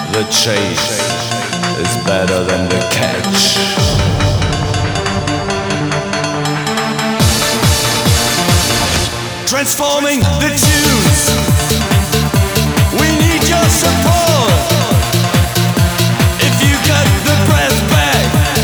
The chase is better than the catch. Transforming the tunes. We need your support. If you got the breath back,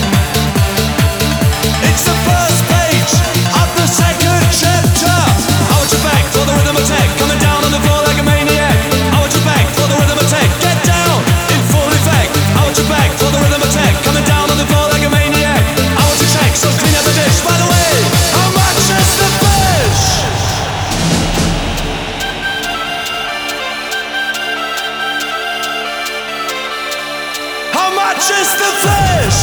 it's the first page of the second chapter. I want you back for the rhythm attack, coming down on the floor like a maniac. I want you back for the rhythm attack, get down in full effect. I want you back for the rhythm attack, coming down on the floor like a maniac. I want you check, so clean up the dish. By the way, how much is the fish? How much is the fish?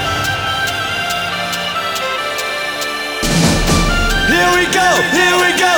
Here we go, here we go.